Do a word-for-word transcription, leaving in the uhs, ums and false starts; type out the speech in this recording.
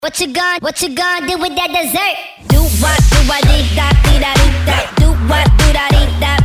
What you gon' what you gon' do with that dessert? Do what, do what, dee da, dee da, dee da. Do what, do da, dee da.